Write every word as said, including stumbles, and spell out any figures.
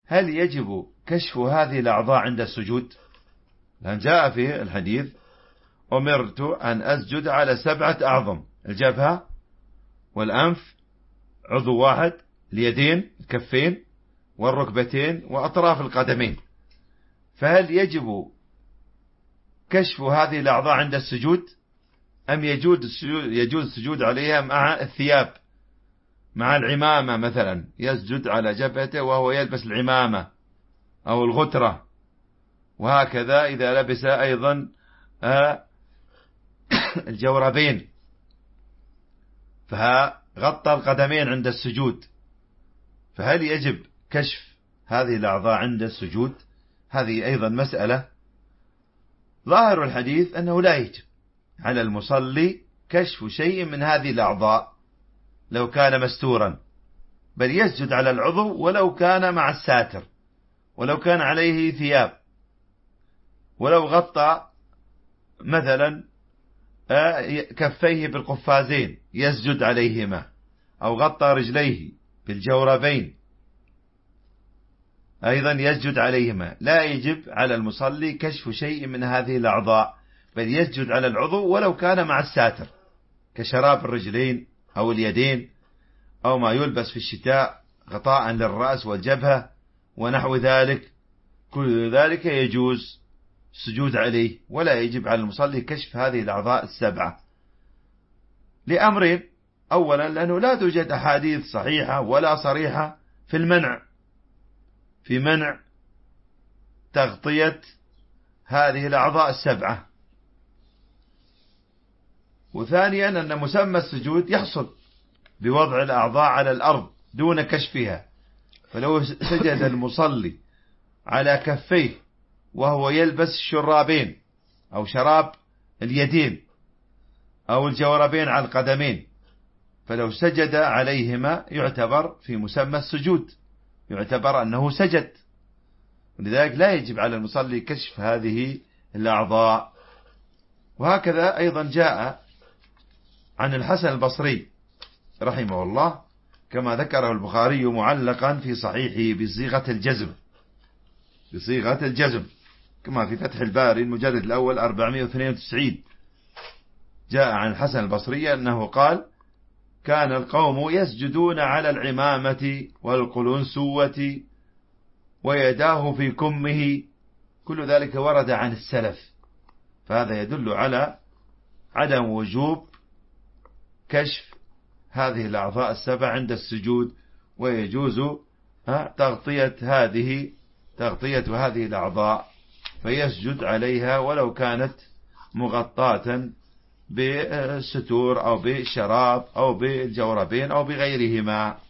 هل يجب كشف هذه الأعضاء عند السجود؟ لأن جاء في الحديث أمرت أن أسجد على سبعة أعظم: الجبهة والأنف عضو واحد، اليدين الكفين والركبتين وأطراف القدمين. فهل يجب كشف هذه الأعضاء عند السجود أم يجوز السجود, يجوز السجود عليها مع الثياب، مع العمامة مثلا، يسجد على جبهته وهو يلبس العمامة أو الغترة، وهكذا إذا لبس أيضا الجوربين فغطى القدمين عند السجود، فهل يجب كشف هذه الأعضاء عند السجود؟ هذه أيضا مسألة. ظاهر الحديث أنه لا يجب على المصلي كشف شيء من هذه الأعضاء لو كان مستورا، بل يسجد على العضو ولو كان مع الساتر، ولو كان عليه ثياب، ولو غطى مثلا كفيه بالقفازين يسجد عليهما، أو غطى رجليه بالجوربين أيضا يسجد عليهما. لا يجب على المصلي كشف شيء من هذه الأعضاء، بل يسجد على العضو ولو كان مع الساتر، كشراب الرجلين أو اليدين أو ما يلبس في الشتاء غطاء للرأس والجبهة ونحو ذلك، كل ذلك يجوز السجود عليه، ولا يجب على المصلي كشف هذه الأعضاء السبعة لأمرين: أولا لأنه لا توجد أحاديث صحيحة ولا صريحة في المنع في منع تغطية هذه الأعضاء السبعة، وثانيا أن مسمى السجود يحصل بوضع الأعضاء على الأرض دون كشفها، فلو سجد المصلي على كفيه وهو يلبس الشرابين أو شراب اليدين أو الجوربين على القدمين، فلو سجد عليهما يعتبر في مسمى السجود، يعتبر أنه سجد، ولذلك لا يجب على المصلي كشف هذه الأعضاء. وهكذا أيضا جاء عن الحسن البصري رحمه الله كما ذكره البخاري معلقا في صحيحه بصيغة الجزم بصيغة الجزم كما في فتح الباري المجلد الأول أربعمائة واثنين وتسعين. جاء عن الحسن البصري أنه قال: كان القوم يسجدون على العمامة والقلنسوة ويداه في كمه. كل ذلك ورد عن السلف، فهذا يدل على عدم وجوب كشف هذه الأعضاء السبع عند السجود، ويجوز تغطية هذه تغطية هذه الأعضاء فيسجد عليها ولو كانت مغطاة بالستور أو بالشراب أو بالجوربين أو بغيرهما.